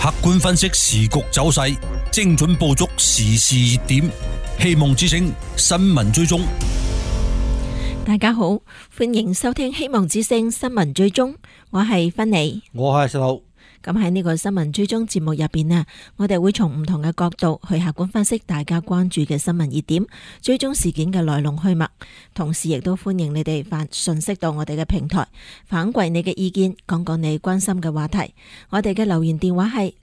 客觀分析時局走勢，精準捕捉時事熱點。希望之聲新聞追蹤。 大家好，歡迎收聽希望之聲新聞追蹤，我係芬妮， 我係石頭。 咁喺呢個新聞追蹤節目入邊啊，我哋會從唔同嘅角度去客觀分析大家關注嘅新聞熱點，追蹤事件嘅來龍去脈，同時亦都歡迎你哋發信息到我哋嘅平台，反饋你嘅意見，講講你關心嘅話題。我哋嘅留言電話係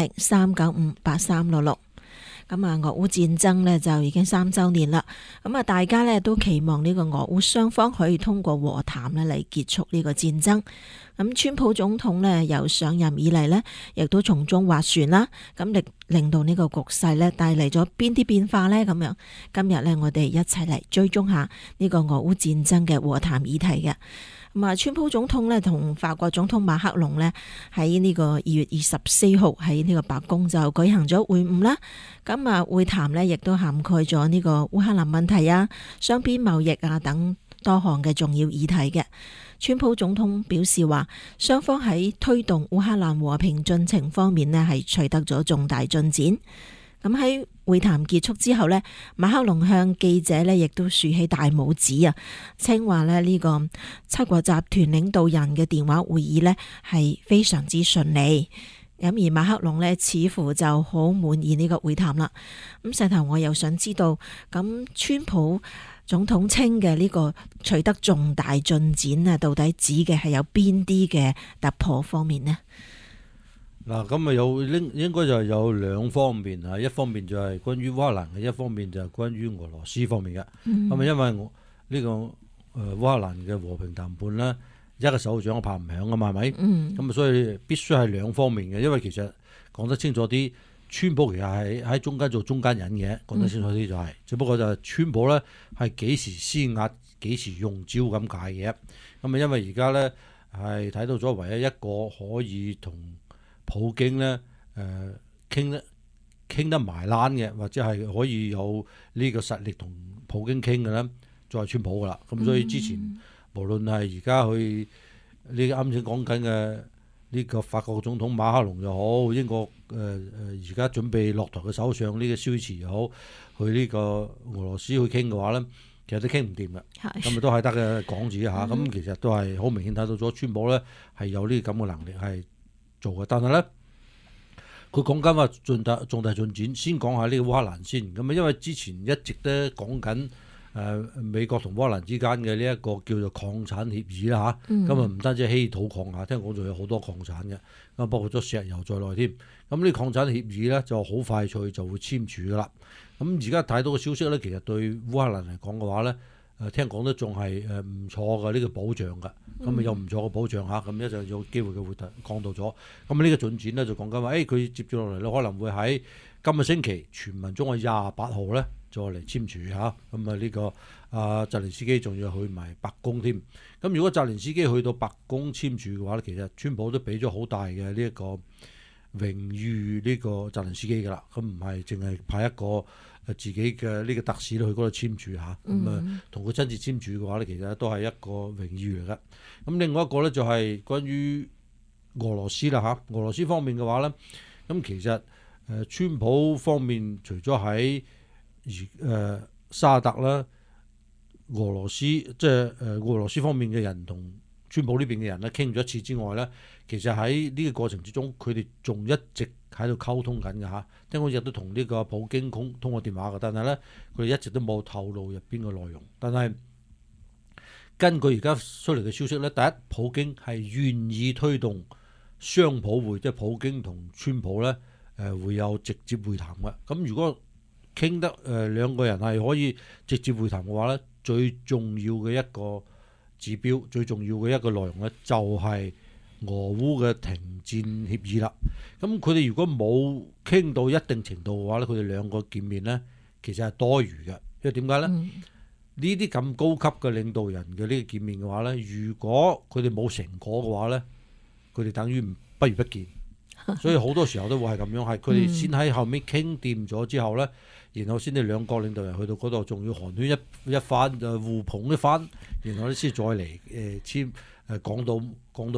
650-395-8366。咁啊，俄烏戰爭呢就已經3週年啦。咁啊，大家呢都期望呢個俄烏雙方可以通過和談呢嚟結束呢個戰爭。咁川普總統呢由上任以嚟呢，亦都從中斡旋啦。咁令到呢個局勢呢帶嚟咗邊啲變化呢？咁樣今日呢，我哋一齊嚟追蹤下呢個俄烏戰爭嘅和談議題嘅。咁啊，川普總統呢同法國總統馬克龍呢喺呢個2月24號喺呢個白宮就舉行咗會晤啦。咁啊，會談呢亦都涵蓋咗呢個烏克蘭問題啊、雙邊貿易啊等多項嘅重要議題嘅。川普總統表示話，雙方喺推動烏克蘭和平進程方面呢係取得咗重大進展。咁喺會談結束之後呢，馬克龍向記者呢亦都豎起大拇指啊，稱話呢個七國集團領導人嘅電話會議呢係非常之順利。咁而馬克龍呢似乎就好滿意呢個會談啦。咁石頭，我又想知道，咁川普總統稱嘅呢個取得重大進展啊，到底指嘅係有邊啲嘅突破方面呢？ 嗱，咁啊應該就有兩方面啊，一方面就係關於烏克蘭嘅，一方面就係關於俄羅斯方面嘅。咁啊，因為呢個烏克蘭嘅和平談判咧，一個手掌拍唔響啊嘛，係咪？咁啊，所以必須係兩方面嘅，因為其實講得清楚啲，川普其實係喺中間做中間人嘅，講得清楚啲就係，只不過就係川普咧係幾時施壓、幾時用招咁解嘅。咁啊，因為而家咧係睇到咗唯一一個可以同普京咧傾得埋欄嘅，或者係可以有呢個實力同普京傾嘅咧，就係川普噶啦。咁所以之前無論係而家去呢啱先講緊嘅呢個法國總統馬克龍又好，英國而家準備落台嘅首相呢個蕭茨又好，去呢個俄羅斯去傾嘅話咧，其實都傾唔掂嘅。咁啊都係得嘅講字嚇。咁其實都係好明顯睇到咗川普咧係有呢咁嘅能力係做嘅，但係咧，佢講緊話重大進展，先講下呢個烏克蘭先。咁啊，因為之前一直都講緊美國同烏克蘭之間嘅呢一個叫做礦產協議啦嚇。咁啊唔單止稀土礦啊，聽講仲有好多礦產嘅，咁包括咗石油在內添。咁呢礦產協議咧就好快脆就會簽署噶啦。咁而家睇到嘅消息咧，其實對烏克蘭嚟講嘅話咧，聽講都仲係唔錯嘅呢個保障㗎。咁啊有唔錯嘅保障嚇，咁一陣有機會佢會講到咗。咁呢個進展咧就講緊話，佢接住落嚟咧可能會喺今個星期傳聞中嘅28號咧再嚟簽署嚇。咁啊呢個澤連斯基仲要去埋白宮添。咁如果澤連斯基去到白宮簽署嘅話咧，其實川普都俾咗好大嘅呢一個榮譽呢個澤連斯基㗎啦。咁唔係淨係派一個自己嘅呢個特使去嗰度簽署嚇，咁啊同佢親自簽署嘅話咧，其實都係一個榮譽嚟㗎。咁另外一個咧就係關於俄羅斯啦嚇，俄羅斯方面嘅話咧，咁其實川普方面除咗喺沙特啦，俄羅斯即係俄羅斯方面嘅人同川普呢邊嘅人咧傾咗一次之外咧，其實喺呢個過程之中，佢哋仲一直喺度溝通緊嘅嚇。聽講亦都同呢個普京通過電話嘅，但係咧佢哋一直都冇透露入邊嘅內容。但係根據而家出嚟嘅消息咧，第一，普京係願意推動雙普會，即係普京同川普咧會有直接會談嘅。咁如果傾得兩個人係可以直接會談嘅話咧，最重要嘅一個指標，最重要嘅一個內容咧，就係俄烏嘅停戰協議啦。咁佢哋如果冇傾到一定程度嘅話咧，佢哋兩個見面咧，其實係多餘嘅。因為點解咧？呢啲咁高級嘅領導人嘅呢個見面嘅話咧，如果佢哋冇成果嘅話咧，佢哋等於不如不見。所以好多時候都會係咁樣，係佢哋先喺後面傾掂咗之後咧，然後先至兩國領導人去到嗰度，仲要寒暄一番，互捧一番，然後咧先再嚟簽講到一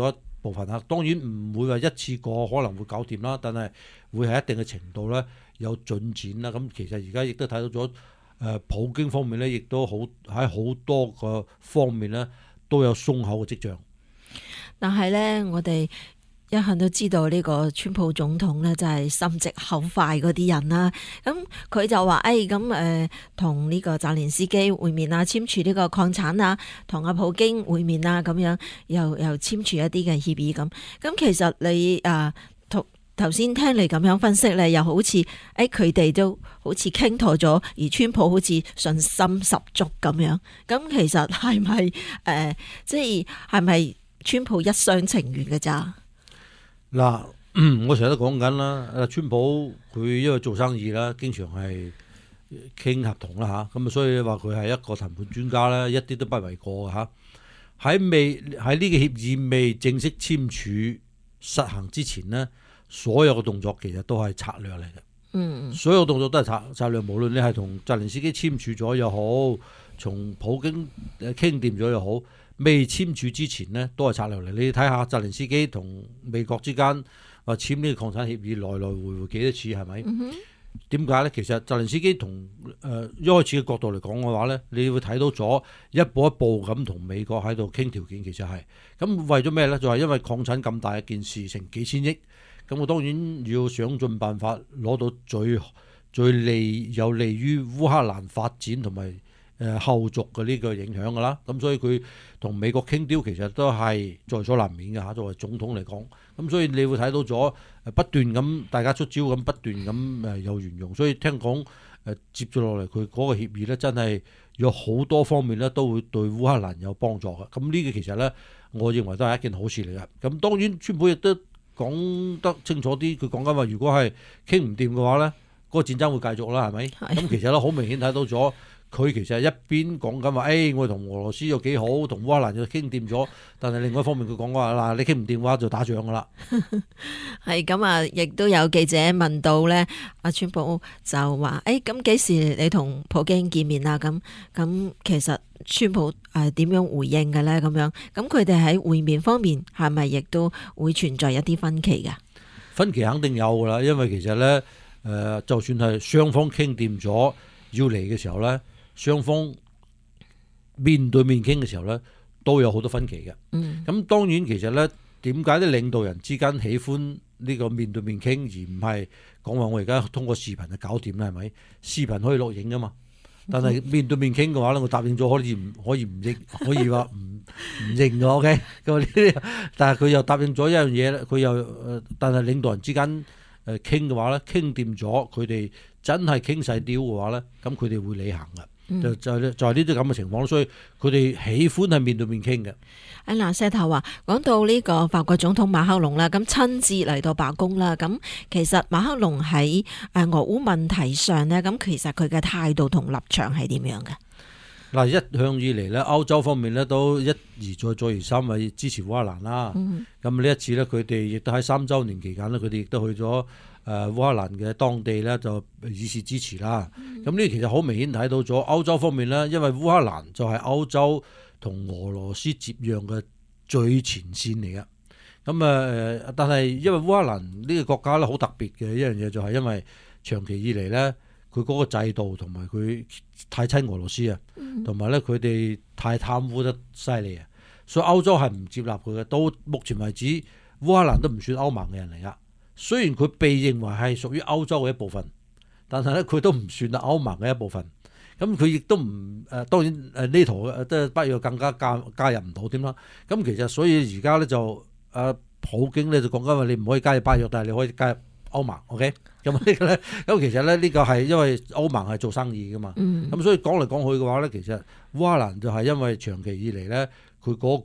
部分啊。當然唔會話一次過可能會搞掂啦，但係會係一定嘅程度咧有進展啦。咁其實而家亦都睇到咗普京方面咧，亦都好喺好多個方面咧都有鬆口嘅跡象。 但係咧，我哋一向都知道呢個川普總統咧，就係心直口快嗰啲人啦。咁佢就話：同呢個澤連斯基會面啊，簽署呢個礦產啊，同阿普京會面啊，咁樣又簽署一啲嘅協議咁。咁其實你頭先聽你咁樣分析咧，又好似佢哋都好似傾妥咗，而川普好似信心十足咁樣。咁其實係咪係咪川普一廂情願嘅咋？ 嗱，我成日都講緊啦，川普佢因為做生意啦，經常係傾合同啦嚇，咁所以話佢係一個談判專家咧，一啲都不為過嚇。喺呢個協議未正式簽署實行之前呢，所有嘅動作其實都係策略嚟嘅。所有動作都係策略，無論你係同澤連斯基簽署咗又好，從普京傾掂咗又好。未簽署之前呢，都係策略嚟。你睇下澤連斯基同美國之間話簽呢個礦產協議，來來回回幾多次係咪？點解呢？其實澤連斯基同一開始嘅角度嚟講嘅話呢，你會睇到咗一步一步咁同美國喺度傾條件，其實係咁為咗咩呢？就係因為礦產咁大一件事，成幾千億，咁我當然要想盡辦法攞到最有利於烏克蘭發展同埋後續嘅呢個影響㗎啦，咁所以佢同美國傾雕其實都係在所難免嘅嚇。作為總統嚟講，咁所以你會睇到咗不斷咁大家出招咁不斷咁有沿用，所以聽講接住落嚟佢嗰個協議咧，真係有好多方面咧都會對烏克蘭有幫助嘅。咁呢個其實咧，我認為都係一件好事嚟嘅。咁當然川普亦都講得清楚啲，佢講緊話如果係傾唔掂嘅話咧，嗰個戰爭會繼續啦，係咪？咁其實咧好明顯睇到咗。佢其實係一邊講緊話，我同俄羅斯有幾好，同烏克蘭就傾掂咗。但係另外一方面，佢講話嗱，你傾唔掂嘅話就打仗㗎啦。 係咁啊，亦都有記者問到咧，阿川普就話：咁幾時你同普京見面啊？咁其實川普點樣回應嘅咧？咁樣咁佢哋喺會面方面係咪亦都會存在一啲分歧㗎？ 分歧肯定有㗎啦，因為其實咧就算係雙方傾掂咗要嚟嘅時候咧。雙方面對面傾嘅時候咧，都有好多分歧嘅。咁當然其實咧，點解啲領導人之間喜歡呢個面對面傾，而唔係講話我而家通過視頻就搞掂啦？係咪？視頻可以錄影噶嘛？但係面對面傾嘅話咧，我答應咗可以唔認，可以話唔認嘅。OK，咁呢啲，但係佢又答應咗一樣嘢咧，佢又但係領導人之間傾嘅話咧，傾掂咗，佢哋真係傾細雕嘅話咧，咁佢哋會履行嘅。就係呢啲咁嘅情況，所以佢哋喜歡係面對面傾嘅。 嗱，石頭話講到呢個法國總統馬克龍啦，咁親自嚟到白宮啦。咁其實馬克龍喺俄烏問題上呢，咁其實佢嘅態度同立場係點樣嘅？ 嗱，一向以嚟咧，歐洲方面咧都一而再再而三係支持烏克蘭啦。咁呢一次咧，佢哋亦都喺3週年期間咧，佢哋亦都去咗烏克蘭嘅當地咧，就以示支持啦。咁呢其實好明顯睇到咗歐洲方面咧，因為烏克蘭就係歐洲同俄羅斯接壤嘅最前線嚟嘅。咁但係因為烏克蘭呢個國家咧好特別嘅一樣嘢，就係因為長期以嚟咧，佢嗰個制度同埋佢太親俄羅斯啊，同埋咧佢哋太貪污得犀利啊，所以歐洲係唔接納佢嘅。到目前為止，烏克蘭都唔算歐盟嘅人嚟噶。雖然佢被認為係屬於歐洲嘅一部分，但係咧佢都唔算係歐盟嘅一部分。咁佢亦都唔當然呢圖即係北約更加加入唔到添啦。咁其實所以而家咧就普京咧就講緊話你唔可以加入北約，但係你可以加入歐盟。OK， 咁呢個咧咁其實咧呢個係因為歐盟係做生意噶嘛。咁所以講嚟講去嘅話咧，其實烏克蘭就係因為長期以嚟咧佢嗰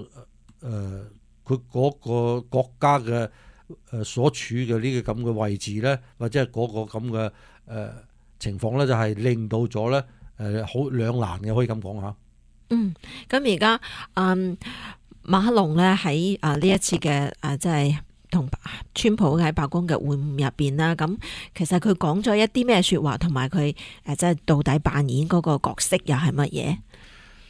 個國家嘅所處嘅呢個咁嘅位置咧，或者係嗰個咁嘅情況咧，就係令到咗咧好兩難嘅，可以咁講嚇。 咁而家馬克龍咧喺呢一次嘅即係同川普喺白宮嘅會晤入邊啦，咁其實佢講咗一啲咩説話，同埋佢即係到底扮演嗰個角色又係乜嘢？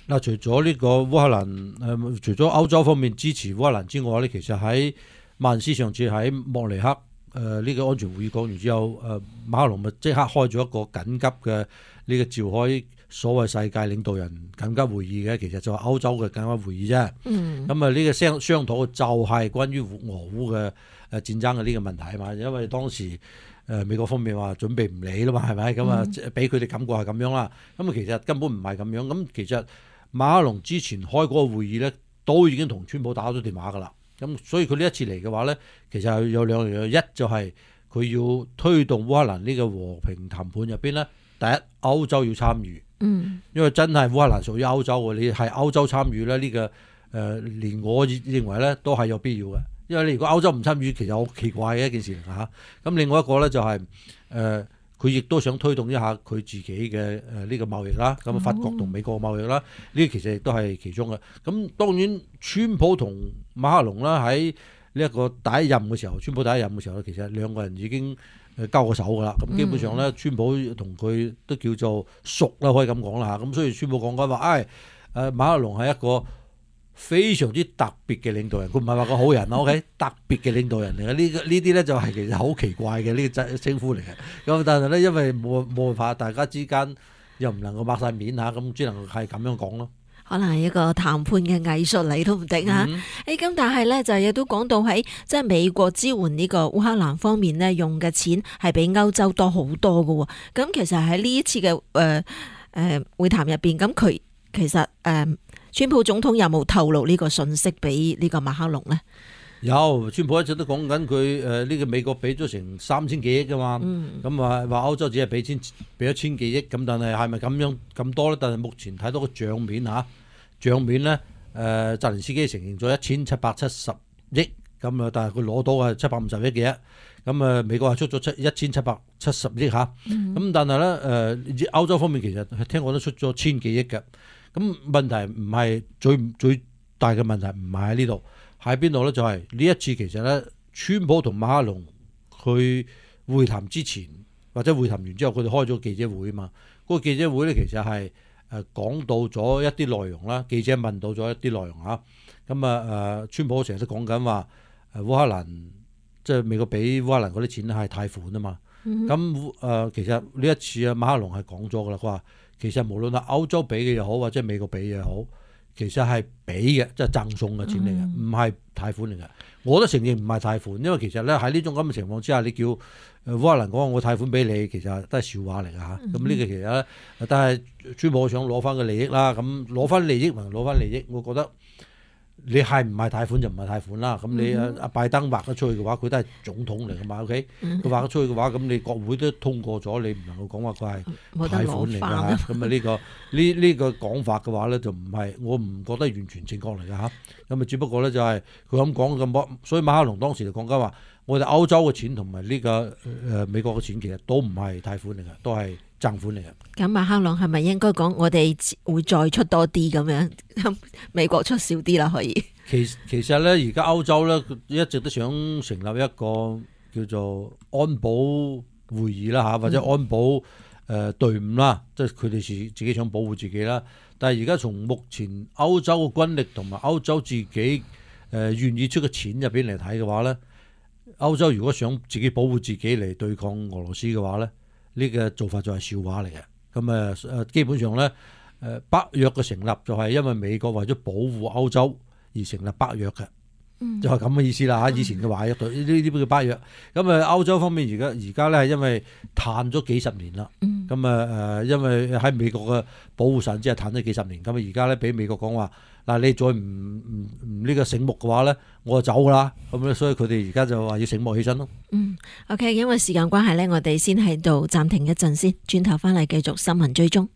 嗱，除咗呢個烏克蘭除咗歐洲方面支持烏克蘭之外咧，其實喺曼斯上次喺莫尼克呢個安全會議講完之後，馬克龍咪即刻開咗一個緊急嘅呢個召開所謂世界領導人緊急會議嘅，其實就係歐洲嘅緊急會議啫。咁啊呢個商討就係關於俄烏嘅戰爭嘅呢個問題啊嘛，因為當時美國方面話準備唔理啦嘛，係咪？咁啊俾佢哋感覺係咁樣啦。咁啊其實根本唔係咁樣。咁其實馬克龍之前開嗰個會議咧，都已經同川普打咗電話噶啦。咁所以佢呢一次嚟嘅話咧，其實有兩樣嘢，一就係佢要推動烏克蘭呢個和平談判入邊咧，第一歐洲要參與，因為真係烏克蘭屬於歐洲嘅，你係歐洲參與咧，呢個連我認為咧都係有必要嘅，因為你如果歐洲唔參與，其實好奇怪嘅一件事嚟嚇。咁另外一個咧就係佢亦都想推動一下佢自己嘅呢個貿易啦，咁法國同美國貿易啦，呢其實亦都係其中嘅。咁當然，川普同馬克龍啦喺呢一個第一任嘅時候，川普第一任嘅時候咧，其實兩個人已經交過手㗎啦。咁基本上咧，川普同佢都叫做熟啦，可以咁講啦嚇。咁所以川普講緊話，馬克龍係一個非常之特別嘅領導人，佢唔係話個好人啦，OK？ 特別嘅領導人嚟嘅，呢啲咧就係其實好奇怪嘅呢個稱呼嚟嘅。咁但係咧，因為冇辦法，大家之間又唔能夠擘晒面嚇，咁只能係咁樣講咯。 可能係一個談判嘅藝術嚟都唔定嚇。咁但係咧就亦都講到喺即係美國支援呢個烏克蘭方面咧，用嘅錢係比歐洲多好多嘅喎。咁其實喺呢一次嘅會談入邊，咁佢其實川普總統有冇透露呢個信息俾呢個馬克龍呢？有， 川普一直都講緊佢呢個美國俾咗成3000幾億㗎嘛，咁話歐洲只係俾咗1000幾億，咁但係係咪咁樣咁多咧？但係目前睇到個帳面咧，澤連斯基承認咗1770億，咁啊，但係佢攞到係750億嘅啫，咁美國係出咗1770億嚇，咁但係咧歐洲方面其實聽講都出咗1000幾億嘅。咁問題唔係最大嘅問題唔係喺呢度，喺邊度咧？就係呢一次其實咧，川普同馬克龍佢會談之前或者會談完之後，佢哋開咗記者會啊嘛。嗰個記者會咧其實係講到咗一啲內容啦，記者問到咗一啲內容嚇。咁川普成日都講緊話烏克蘭即係美國俾烏克蘭嗰啲錢係貸款啊嘛。咁其實呢一次馬克龍係講咗噶啦，佢話其實無論係歐洲俾嘅又好，或者美國俾嘅又好，其實係俾嘅，即係贈送嘅錢嚟嘅，唔係貸款嚟嘅。我都承認唔係貸款，因為其實咧喺呢種咁嘅情況之下，你叫烏克蘭講我貸款俾你，其實都係笑話嚟㗎嚇。咁呢個其實咧，但係川普想攞翻個利益啦，咁攞翻利益咪攞翻利益，我覺得。你係唔係貸款就唔係貸款啦，咁你阿拜登劃得出去嘅話，佢都係總統嚟㗎嘛 ，OK？ 佢劃得出去嘅話，咁你國會都通過咗，你唔能夠講話佢係貸款嚟㗎嚇。咁呢個講法嘅話咧，就唔係我唔覺得完全正確嚟㗎嚇。咁啊，只不過咧就係佢咁講咁多，所以馬克龍當時就講緊話，我哋歐洲嘅錢同埋呢個美國嘅錢其實都唔係貸款嚟㗎，都係贈款嚟嘅。咁馬克龍係咪應該講我哋會再出多啲咁樣，美國出少啲啦？可以。其實咧，而家歐洲咧一直都想成立一個叫做安保會議啦嚇，或者安保隊伍啦，即係佢哋自己想保護自己啦。但係而家從目前歐洲嘅軍力同埋歐洲自己願意出嘅錢入邊嚟睇嘅話咧，歐洲如果想自己保護自己嚟對抗俄羅斯嘅話咧，呢個做法就係笑話嚟嘅。咁基本上咧，北約嘅成立就係因為美國為咗保護歐洲而成立北約嘅，就係咁嘅意思啦嚇。以前嘅華約隊呢啲叫北約。咁歐洲方面而家咧係因為攤咗幾十年啦。咁因為喺美國嘅保護傘之下攤咗幾十年，咁而家咧俾美國講話嗱，你再唔呢個醒目嘅話咧，我就走㗎啦。咁咧，所以佢哋而家就話要醒目起身咯。OK， 因為時間關係咧，我哋先喺度暫停一陣先，轉頭翻嚟繼續新聞追蹤。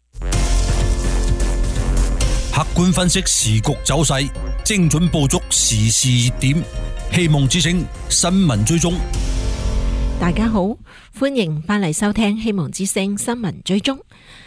客觀分析時局走勢，精準捕捉時事熱點，希望之聲新聞追蹤。大家好，歡迎翻嚟收聽希望之聲新聞追蹤。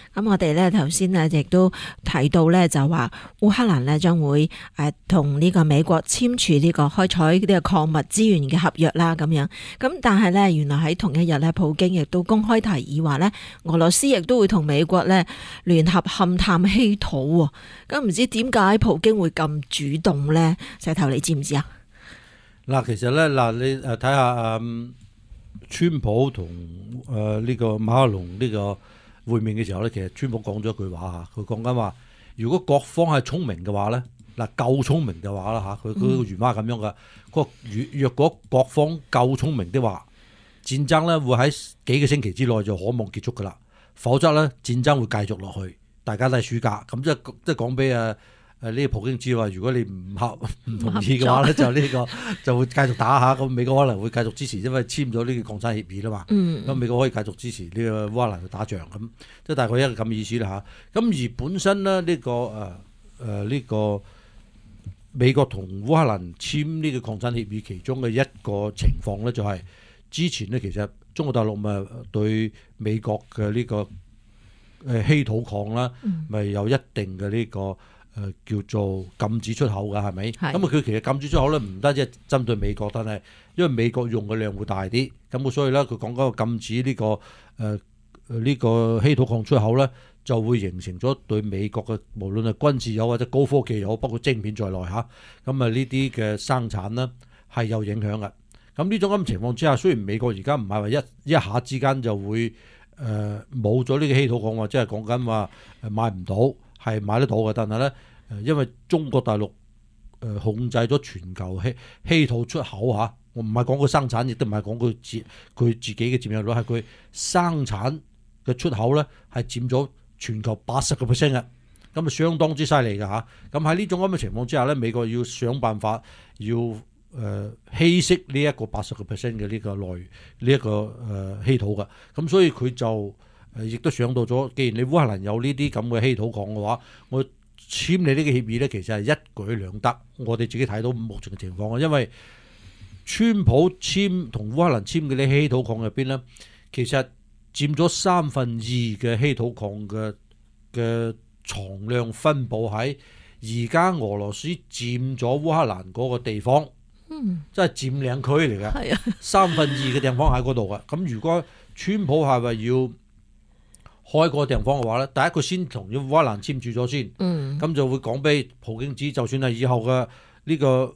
咁我哋咧頭先咧亦都提到咧，就話烏克蘭咧將會同呢個美國簽署呢個開採呢個礦物資源嘅合約啦，咁樣。咁但係咧，原來喺同一日咧，普京亦都公開提議話咧，俄羅斯亦都會同美國咧聯合勘探稀土喎。咁唔知點解普京會咁主動咧？石頭你知唔知啊？ 嗱，其實咧你睇下川普同呢個馬克龍呢個會面嘅時候咧，其實川普講咗一句話嚇，佢講緊話，如果各方係聰明嘅話咧，夠聰明嘅話啦嚇，佢個原話咁樣嘅。佢話若果各方夠聰明的話，戰爭咧會喺幾個星期之內就可望結束㗎啦。否則咧戰爭會繼續落去，大家都係輸家。咁即係講俾呢個普京知話，如果你唔同意嘅話咧，就呢個就會繼續打下。咁美國可能會繼續支持，因為簽咗呢個礦產協議啦嘛。咁美國可以繼續支持呢個烏克蘭去打仗咁，即係大概一個咁意思啦嚇。咁而本身咧呢個美國同烏克蘭簽呢個礦產協議其中嘅一個情況咧，就係之前咧其實中國大陸咪對美國嘅呢個稀土礦啦，咪有一定嘅呢個叫做禁止出口㗎，係咪？咁啊佢其實禁止出口咧，唔單止係針對美國，但係因為美國用嘅量會大啲，咁所以咧佢講嗰個禁止呢個稀土礦出口咧，就會形成咗對美國嘅無論係軍事又或者高科技又好，包括晶片在內嚇，咁啊呢啲嘅生產呢係有影響嘅。咁呢種咁情況之下，雖然美國而家唔係話一下之間就會冇咗呢個稀土礦，或者係講緊話買唔到，係買得到嘅，但係咧因為中國大陸控制咗全球稀土出口嚇，我唔係講佢生產，亦都唔係講佢自己嘅佔有率，係佢生產嘅出口咧係佔咗全球80%嘅，咁啊相當之犀利㗎嚇。咁喺呢種咁嘅情況之下咧，美國要想辦法要稀釋呢一個80%嘅呢個呢一個稀土㗎。咁所以佢就亦都想到咗，既然你烏克蘭有呢啲咁嘅稀土礦嘅話，我簽你呢個協議咧，其實係一舉兩得。我哋自己睇到目前嘅情況啊，因為川普同烏克蘭簽嘅啲稀土礦入邊咧，其實佔咗2/3嘅稀土礦嘅藏量分佈喺而家俄羅斯佔咗烏克蘭嗰個地方，即係佔領區嚟嘅，2/3嘅地方喺嗰度嘅。咁如果川普係話要開個地方嘅話咧，第一佢先同烏克蘭簽署咗先，咁就會講俾普京知，就算係以後嘅呢個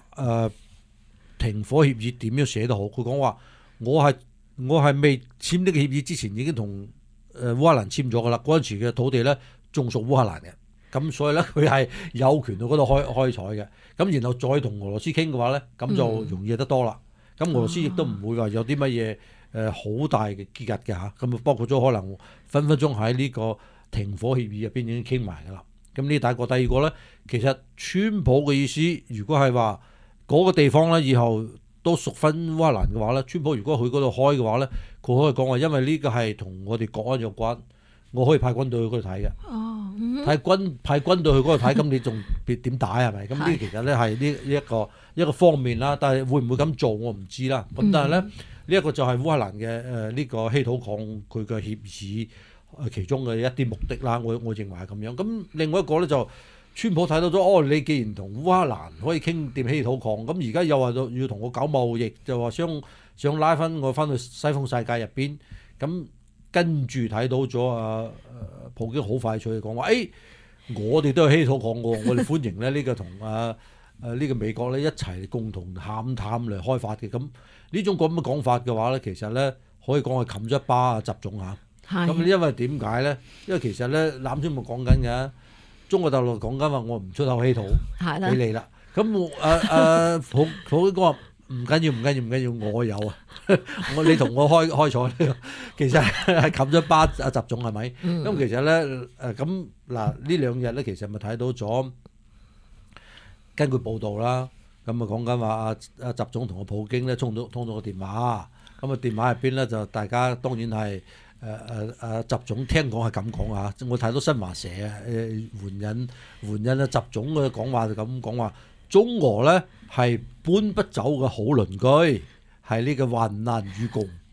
停火協議點樣寫都好，佢講話我係未簽呢個協議之前已經同烏克蘭簽咗噶啦，嗰陣時嘅土地咧仲屬烏克蘭嘅，咁所以咧佢係有權到嗰度開採嘅，咁然後再同俄羅斯傾嘅話咧，咁就容易得多啦。咁俄羅斯亦都唔會話有啲乜嘢好大嘅結格嘅嚇，咁啊包括咗可能分鐘喺呢個停火協議入邊已經傾埋噶啦。咁呢第一個，第二個咧，其實川普嘅意思，如果係話嗰個地方咧以後都屬翻烏克蘭嘅話咧，川普如果去嗰度開嘅話咧，佢可以講話，因為呢個係同我哋國安有關，我可以派軍隊去嗰度睇嘅。派軍隊去嗰度睇，咁你仲點打係咪？咁呢其實咧係呢一個方面啦，但係會唔會咁做我唔知啦。咁但係咧呢一個就係烏克蘭嘅呢個稀土礦佢嘅協議其中嘅一啲目的啦。我認為係咁樣。咁另外一個咧就川普睇到咗，你既然同烏克蘭可以傾掂稀土礦，咁而家又話要同我搞貿易，就話想拉翻我翻去西方世界入邊。咁跟住睇到咗普京好快脆講話，我哋都有稀土礦喎，我哋歡迎咧呢個同呢個美國咧一齊共同探嚟開發嘅。咁呢種咁嘅講法嘅話咧，其實咧可以講係冚咗一巴習總嚇。咁因為點解咧？因為其實咧啱先咪講緊嘅，中國大陸講緊話我唔出口稀土俾你啦。咁普京講話唔緊要，我有啊，你同我開採，其實係冚咗一巴習總係咪？咁其實咧咁嗱呢兩日咧，其實咪睇到咗，根據報道啦，咁啊講緊話阿習總同個普京咧通咗個電話，咁啊電話入邊咧就大家當然係習總聽講係咁講啊，我睇到新華社援引習總嘅講話就咁講話，中俄咧係搬不走嘅好鄰居，係呢個患難與共，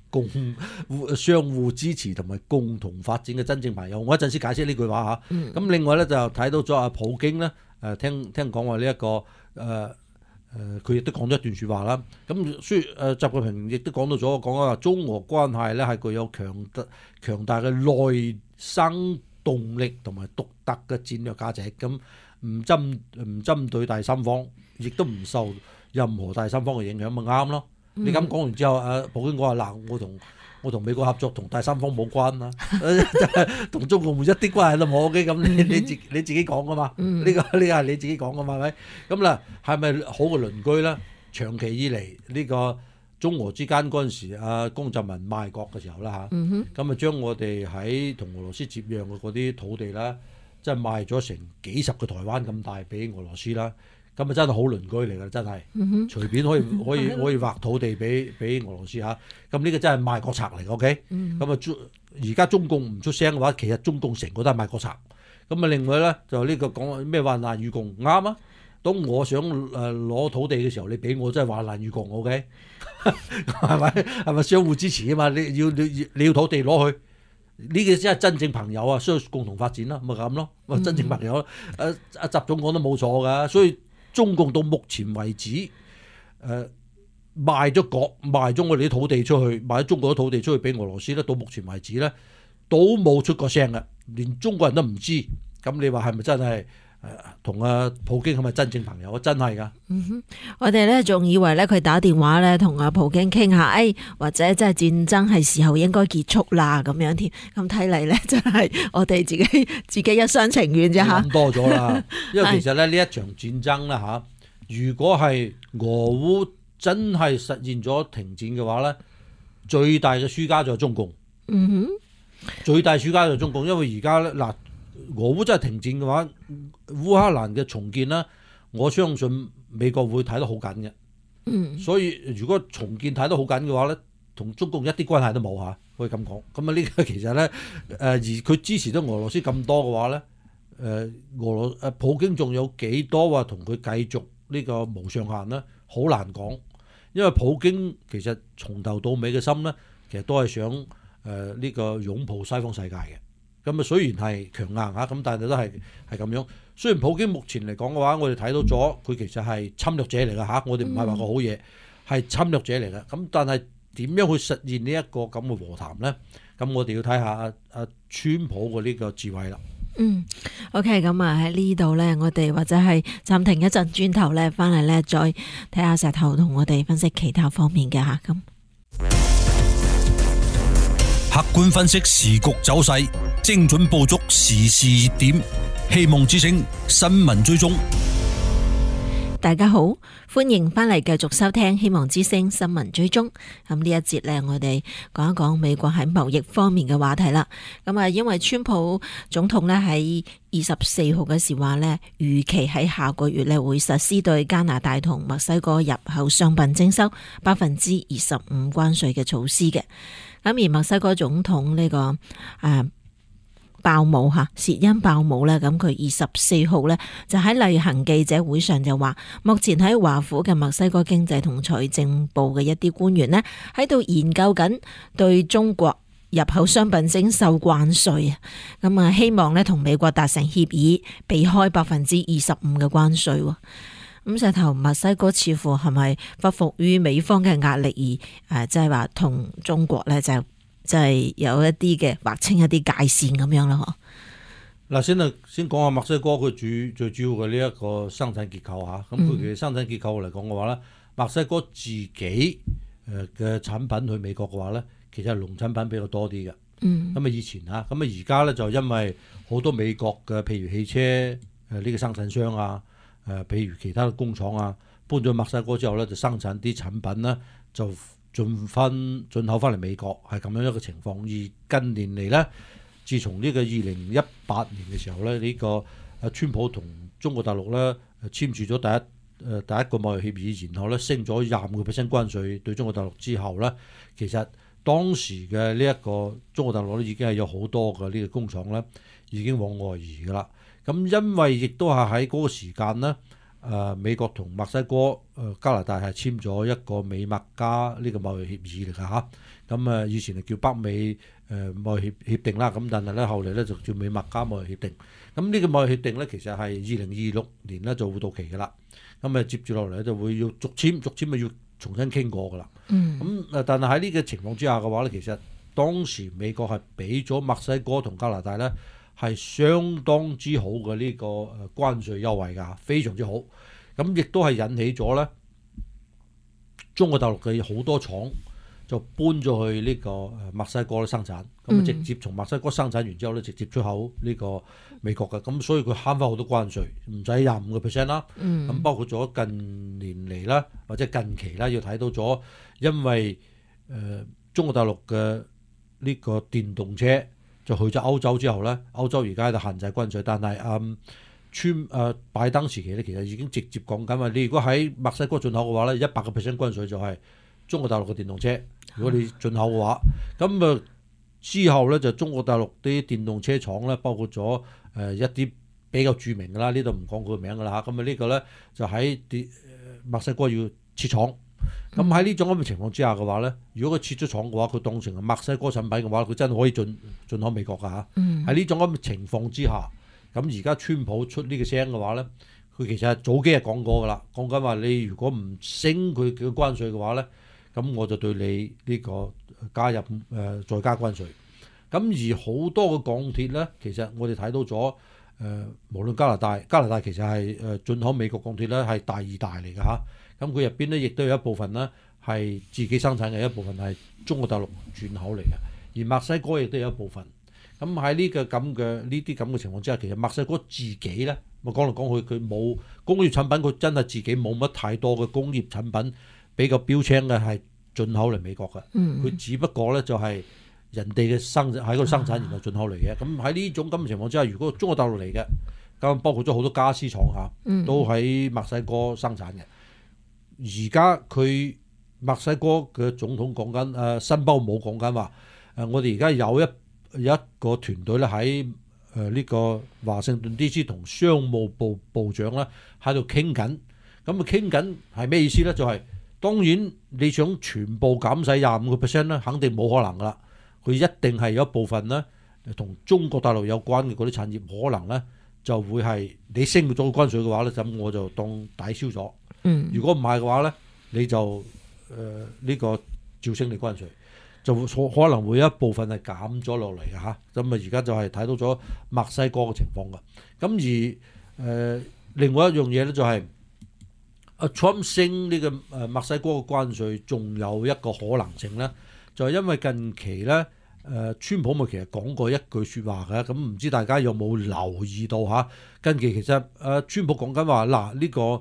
相互支持同埋共同發展嘅真正朋友。我一陣先解釋呢句話嚇。咁另外咧就睇到咗阿普京咧，聽講話呢一個佢亦都講咗一段説話啦。咁雖然習近平亦都講到咗，講話中俄關係咧係具有強大嘅內生動力同埋獨特嘅戰略價值。咁唔針對第三方，亦都唔受任何第三方嘅影響，咪啱咯。你咁講完之後，普京講話嗱，我同美國合作同第三方冇關啦，同中國一啲關係都冇嘅。咁你自己講噶嘛？呢個係你自己講噶嘛？係咪？咁啦，係咪好嘅鄰居咧？長期以嚟呢個中俄之間嗰陣時，江澤民賣國嘅時候啦嚇，咁啊將我哋喺同俄羅斯接壤嘅嗰啲土地啦，即係賣咗成幾十個台灣咁大俾俄羅斯啦。咁啊真係好鄰居嚟㗎，真係隨便可以劃土地俾俄羅斯嚇。咁呢個真係賣國賊嚟嘅 ，OK？咁啊而家中共唔出聲嘅話，其實中共成個都係賣國賊。咁啊另外咧就呢個講咩患難與共啱啊！當我想攞土地嘅時候，你俾我真係患難與共 ，OK？ 係咪相互支持啊嘛？你要土地攞去，呢個先係真正朋友啊，需要共同發展啦，咪咁咯。真正朋友，阿習總講得冇錯㗎，所以。中共到目前為止，賣咗我哋啲土地出去，賣咗中國啲土地出去俾俄羅斯咧。到目前為止咧，都冇出過聲嘅，連中國人都唔知。咁你話係咪真係同阿普京係咪真正朋友啊？真係㗎。 我哋咧仲以為咧佢打電話咧同阿普京傾下，或者即係戰爭係時候應該結束啦咁樣添。咁睇嚟咧，真係我哋自己一廂情願啫嚇。 諗多咗啦，因為其實咧呢一場戰爭啦嚇，如果係俄烏真係實現咗停戰嘅話咧，最大嘅輸家就係中共。最大輸家就係中共，因為而家咧嗱，俄烏真係停戰嘅話，烏克蘭嘅重建啦，我相信美國會睇得好緊嘅。所以如果重建睇得好緊嘅話咧，同中共一啲關係都冇嚇，可以咁講。咁啊呢個其實咧而佢支持咗俄羅斯咁多嘅話咧，普京仲有幾多話同佢繼續呢個無上限咧？好難講，因為普京其實從頭到尾嘅心咧，其實都係想呢個擁抱西方世界嘅。咁啊雖然係強硬嚇，咁但係都係咁樣。雖然普京目前嚟講嘅話，我哋睇到咗佢其實係侵略者嚟㗎嚇，我哋唔係話個好嘢，係侵略者嚟嘅。咁但係點樣去實現呢一個咁嘅和談咧？咁我哋要睇下阿川普嘅呢個智慧啦。 OK， 咁啊喺呢度咧，我哋或者係暫停一陣，轉頭咧翻嚟咧再睇下石頭同我哋分析其他方面嘅嚇咁。 客觀分析時局走勢，精準捕捉時事熱點，希望之聲新聞追蹤。 大家好，歡迎翻嚟繼續收聽希望之聲新聞追蹤。咁呢一節呢，我哋講一講美國喺貿易方面嘅話題啦。咁啊，因為川普總統呢喺24號嘅時話呢，預期喺下個月呢會實施對加拿大同墨西哥入口商品徵收25%關稅嘅措施嘅。咁而墨西哥總統呢個鮑姆薛恩鮑姆咧，咁佢24號咧就喺例行記者會上就話，目前喺華府嘅墨西哥經濟同財政部嘅一啲官員呢，喺度研究緊對中國入口商品徵收關稅啊，咁啊希望咧同美國達成協議，避開25%嘅關稅。咁石頭，墨西哥似乎係咪不服於美方嘅壓力而即係話同中國咧就係有一啲嘅劃清一啲界線咁樣咯？ 嗱，先講下墨西哥佢最主要嘅呢一個生產結構嚇。咁佢嘅生產結構嚟講嘅話咧，墨西哥自己嘅產品去美國嘅話咧，其實係農產品比較多啲嘅。咁啊以前嚇，咁啊而家咧就因為好多美國嘅譬如汽車呢個生產商啊。譬如其他嘅工廠啊，搬咗墨西哥之後咧，就生產啲產品咧，就進口翻嚟美國，係咁樣一個情況。而近年嚟咧，自從呢個2018年嘅時候咧，呢個川普同中國大陸咧簽署咗第一個貿易協議，然後咧升咗25%關稅對中國大陸之後咧，其實當時嘅呢一個中國大陸咧已經係有好多嘅呢個工廠咧已經往外移㗎啦。咁因為亦都係喺嗰個時間咧， 美國同墨西哥、加拿大係簽咗一個美墨加呢個貿易協議嚟㗎嚇。咁以前係叫北美貿易協定啦，咁但係咧後嚟咧就叫美墨加貿易協定。咁呢個貿易協定咧其實係2026年咧就會到期㗎啦。咁接住落嚟咧就會要續簽咪要重新傾過㗎啦。咁但係喺呢個情況之下嘅話咧，其實當時美國係俾咗墨西哥同加拿大咧係相當之好嘅呢個關稅優惠㗎，非常之好。咁亦都係引起咗咧中國大陸嘅好多廠就搬咗去呢個墨西哥咧生產，咁直接從墨西哥生產完之後咧，直接出口呢個美國嘅，咁所以佢慳翻好多關稅，唔使25%啦。咁包括咗近年嚟啦，或者近期啦，要睇到咗，因為中國大陸嘅呢個電動車就去咗歐洲之後咧，歐洲而家喺度限制關稅，但係拜登時期咧，其實已經直接講緊話，你如果喺墨西哥進口嘅話咧，100%關稅就係中國大陸嘅電動車。如果你進口嘅話，咁之後咧就中國大陸啲電動車廠咧，包括咗一啲比較著名嘅啦，呢度唔講佢個名㗎啦嚇。咁呢個咧就喺墨西哥要設廠。咁喺呢種咁嘅情況之下嘅話咧，如果佢設咗廠嘅話，佢當成係墨西哥產品嘅話，佢真係可以進口美國㗎嚇。喺呢種咁嘅情況之下，咁而家川普出呢個聲嘅話咧，佢其實係早幾日講過㗎啦，講緊話你如果唔升佢嘅關稅嘅話咧，咁我就對你呢個加入再加關稅。咁而好多嘅鋼鐵咧，其實我哋睇到咗無論加拿大其實係進口美國鋼鐵咧係第二大嚟㗎嚇。咁佢入邊咧亦都有一部分咧係自己生產嘅，一部分係中國大陸轉口嚟嘅。而墨西哥亦都有一部分。咁喺呢啲咁嘅情況之下，其實墨西哥自己咧，我講嚟講去佢冇工業產品，佢真係自己冇乜太多嘅工業產品比較標青嘅係進口嚟美國嘅。佢只不過咧就係人哋嘅喺嗰度生產然後進口嚟嘅。咁喺呢種咁嘅情況之下，如果中國大陸嚟嘅，咁包括咗好多家私廠嚇，都喺墨西哥生產嘅。而家佢墨西哥嘅總統講緊，辛波姆講緊話，我哋而家有一個團隊咧喺呢個華盛頓 D.C. 同商務部部長咧喺度傾緊。咁傾緊係咩意思咧？就係當然你想全部減使25%咧，肯定冇可能噶啦。佢一定係有一部分咧同中國大陸有關嘅嗰啲產業，可能咧就會係你升咗關稅嘅話咧，咁我就當抵消咗。如果唔係嘅話咧，你就呢個照升你關稅，就可能會有一部分係減咗落嚟嘅嚇。咁而家就係睇到咗墨西哥嘅情況㗎。咁而另外一樣嘢咧就係Trump 升呢個墨西哥嘅關稅，仲有一個可能性咧，就係因為近期咧川普咪其實講過一句説話嘅。咁唔知大家有冇留意到嚇？近期其實川普講緊話嗱，呢個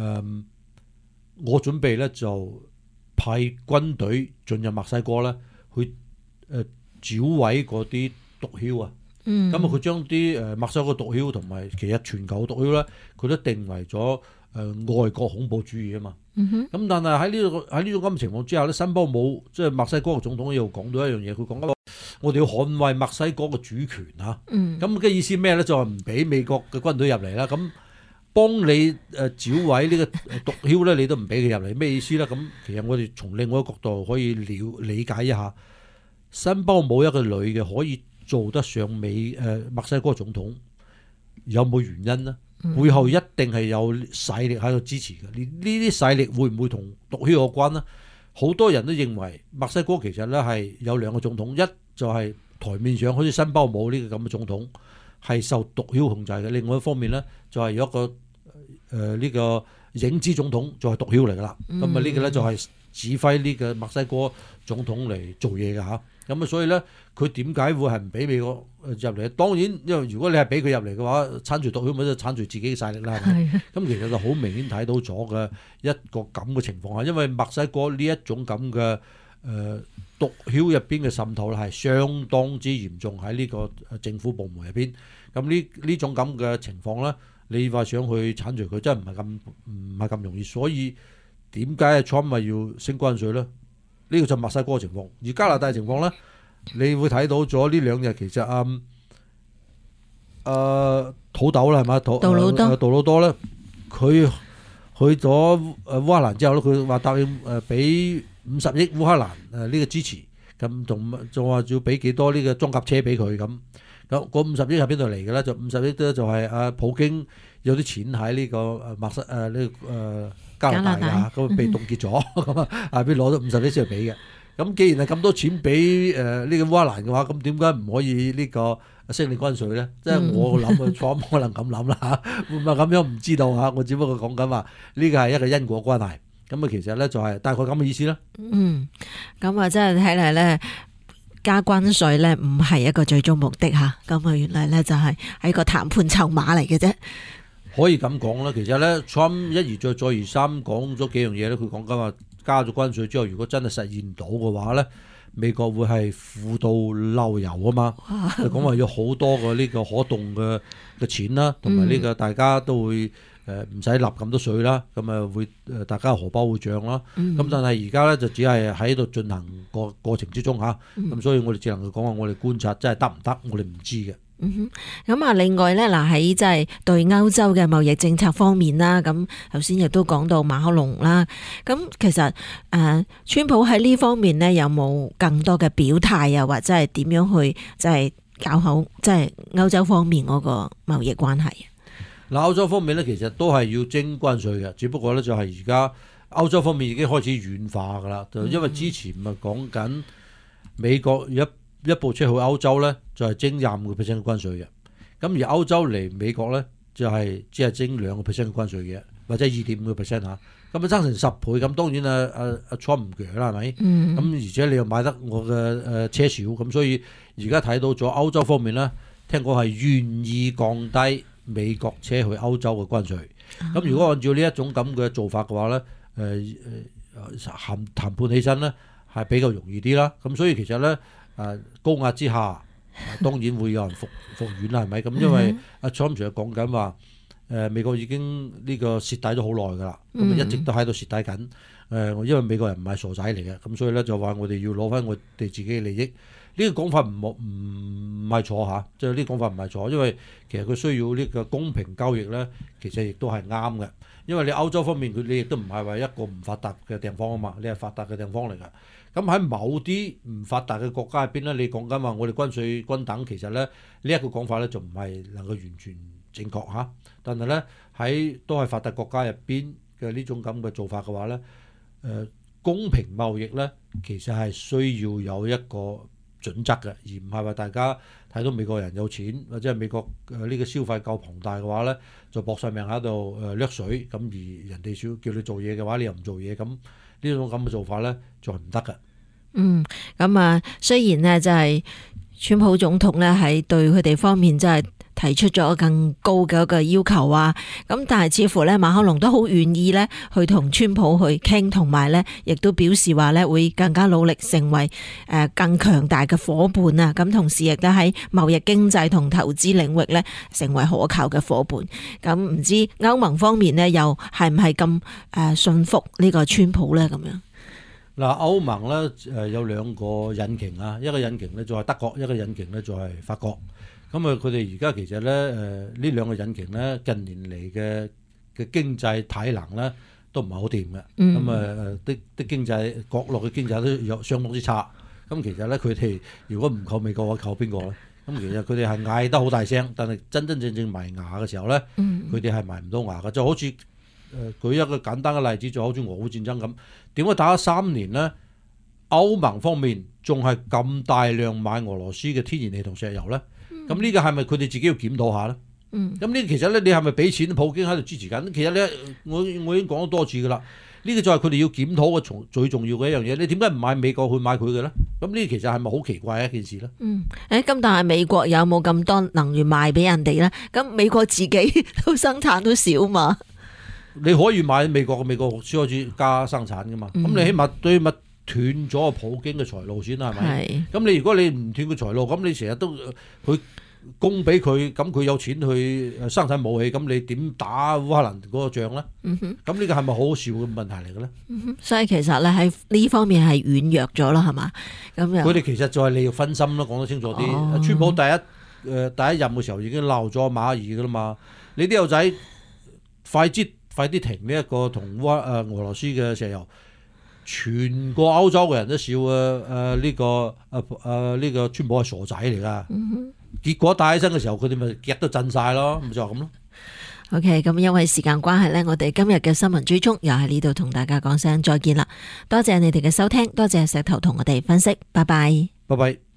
我準備咧就派軍隊進入墨西哥咧，去剿毀嗰啲毒梟啊。咁佢將啲墨西哥毒梟同埋其實全球毒梟咧，佢都定為咗外國恐怖主義啊嘛。咁但係喺呢種咁嘅情況之下咧，辛波姆即係墨西哥嘅總統又講到一樣嘢，佢講我哋要捍衛墨西哥嘅主權嚇。咁嘅意思咩咧？就係唔俾美國嘅軍隊入嚟啦。咁幫你剿毀呢個毒梟咧，你都唔俾佢入嚟，咩意思咧？咁其實我哋從另外一個角度可以理解一下，辛波姆一個女嘅可以做得上墨西哥總統，有冇原因呢？背後一定係有勢力喺度支持嘅。呢啲勢力會唔會同毒梟有關呢？好多人都認為墨西哥其實咧係有兩個總統，一就係台面上好似辛波姆呢個咁嘅總統係受毒梟控制嘅，另外一方面咧就係有一個呢個影子總統就係毒梟嚟㗎啦。咁呢個咧就係指揮呢個墨西哥總統嚟做嘢㗎嚇。咁所以咧佢點解會係唔俾美國入嚟？當然因為如果你係俾佢入嚟嘅話，剷除毒梟咪就剷除自己嘅勢力啦。咁其實就好明顯睇到咗嘅一個咁嘅情況下，因為墨西哥呢一種咁嘅毒梟入邊嘅滲透咧係相當之嚴重喺呢個政府部門入邊。咁呢種咁嘅情況咧，你話想去剷除佢真係唔係咁容易。所以點解 Trump 咪要升關稅咧？呢個就墨西哥嘅情況。而加拿大嘅情況咧，你會睇到咗呢兩日其實土豆啦係嘛，杜魯多咧佢去咗烏克蘭之後咧，佢話答應俾50億烏克蘭呢個支持，咁仲話要俾幾多呢個裝甲車俾佢咁。嗰50億係邊度嚟嘅咧？就50億咧就係普京有啲錢喺呢個加拿大啊，咁被凍結咗，咁俾攞咗50億先嚟俾嘅。咁既然係咁多錢俾呢個烏克蘭嘅話，咁點解唔可以呢個升你關稅咧？即係我諗啊，錯可能咁諗啦嚇，會唔會咁樣唔知道嚇？我只不過講緊話呢個係一個因果關係。咁啊，其實咧就係大概咁嘅意思啦。 咁啊，真係睇嚟咧，加關稅咧唔係一個最終目的嚇。咁啊，原來咧就係一個談判籌碼嚟嘅啫。 可以咁講啦。其實咧，Trump 一而再再而三講咗幾樣嘢咧，佢講緊話加咗關稅之後，如果真係實現唔到嘅話咧，美國會係富到漏油啊嘛。佢講話有好多個呢個可動嘅錢啦，同埋呢個大家都會唔使納咁多稅啦，咁啊會大家荷包會漲啦。咁但係而家咧就只係喺度進行過程之中嚇，咁所以我哋只能夠講話我哋觀察真係得唔得，我哋唔知嘅。 咁啊，另外咧嗱，喺即係對歐洲嘅貿易政策方面啦，咁頭先亦都講到馬克龍啦，咁其實川普喺呢方面咧有冇更多嘅表態啊，或者係點樣去即係搞好即係歐洲方面嗰個貿易關係啊？ 嗱，歐洲方面咧其實都係要徵關稅嘅，只不過咧就係而家歐洲方面已經開始軟化噶啦，就因為之前咪講緊美國一部車去歐洲咧，就係徵25%嘅關稅嘅。咁而歐洲嚟美國咧，就係只係徵2%嘅關稅嘅，或者2.5%嚇。咁啊爭成10倍，咁當然阿 Trump 唔鋸啦，係咪？咁而且你又買得我嘅車少，咁所以而家睇到咗歐洲方面咧，聽講係願意降低美國車去歐洲嘅關稅。咁如果按照呢一種咁嘅做法嘅話咧，談判起身咧係比較容易啲啦。咁所以其實咧。高壓之下，當然會有人服軟啦，係咪？咁因為阿 Trump 就講緊話，美國已經呢個蝕底咗好耐㗎啦，咁一直都喺度蝕底緊。因為美國人唔係傻仔嚟嘅，咁所以咧就話我哋要攞翻我哋自己嘅利益。呢個講法唔係錯嚇，即係呢個講法唔係錯，因為其實佢需要呢個公平交易咧，其實亦都係啱嘅。因為你歐洲方面你亦都唔係話一個唔發達嘅地方啊嘛，你係發達嘅地方嚟㗎。咁喺某啲唔發達嘅國家入邊咧，你講緊話我哋關稅均等，其實咧呢一個講法咧就唔係能夠完全正確嚇。但係咧喺都係發達國家入邊嘅呢種咁嘅做法嘅話咧，公平貿易咧其實係需要有一個準則嘅，而唔係話大家睇到美國人有錢或者係美國呢個消費夠龐大嘅話咧，就搏晒命喺度掠水，咁而人哋少叫你做嘢嘅話，你又唔做嘢，咁呢種咁嘅做法咧就係唔得㗎。 咁啊，雖然呢就係川普總統咧喺對佢哋方面真係提出咗更高嘅一個要求啊，咁但係似乎咧馬克龍都好願意咧去同川普去傾，同埋咧亦都表示話咧會更加努力成為更強大嘅夥伴啊，咁同時亦都喺貿易經濟同投資領域咧成為可靠嘅夥伴。咁唔知歐盟方面咧又係唔係咁信服呢個川普咧咁樣？ 嗱，歐盟咧有兩個引擎啊，一個引擎咧就係德國，一個引擎咧就係法國。咁啊，佢哋而家其實咧呢兩個引擎咧近年嚟嘅經濟體能咧都唔係好掂嘅。咁啲經濟國內嘅經濟都有相當之差。咁其實咧佢哋如果唔靠美國嘅話，靠邊個咧？咁其實佢哋係嗌得好大聲，但係真真正正埋牙嘅時候咧，佢哋係埋唔到牙嘅。就好似舉一個簡單嘅例子，就好似俄烏戰爭咁。點解打咗3年呢？歐盟方面仲係咁大量買俄羅斯嘅天然氣同石油呢？咁呢個係咪佢哋自己要檢討下呢？咁呢其實咧，你係咪俾錢普京喺度支持緊？其實咧，我已經講咗多次噶啦，呢個就係佢哋要檢討嘅最重要嘅一樣嘢。你點解唔買美國去買佢嘅呢？咁呢其實係咪好奇怪一件事呢？ 咁但係美國有冇咁多能源賣俾人哋呢？咁美國自己都生產都少嘛？ 你可以買美國嘅，美國先開始加生產噶嘛。咁你起碼對咪斷咗普京嘅財路先啦，係咪？咁你如果你唔斷佢財路，咁你成日都佢供俾佢，咁佢有錢去生產武器，咁你點打烏克蘭嗰個仗咧？咁呢個係咪好笑嘅問題嚟嘅咧？ 所以其實咧喺呢方面係軟弱咗啦，係嘛？咁樣佢哋其實就係利欲分心咯，講得清楚啲。川普第一任嘅時候已經鬧咗馬爾噶啦嘛，你啲友仔快啲快啲停呢一個同俄羅斯嘅石油。全個歐洲嘅人都笑呢個川普係傻仔嚟㗎。結果帶起身嘅時候，佢哋咪夾都震晒咯，咪就係咁咯。 OK， 咁因為時間關係呢，我哋今日嘅新聞追蹤又喺呢度同大家講聲再見啦。多謝你哋嘅收聽，多謝石頭同我哋分析，拜拜。 拜拜。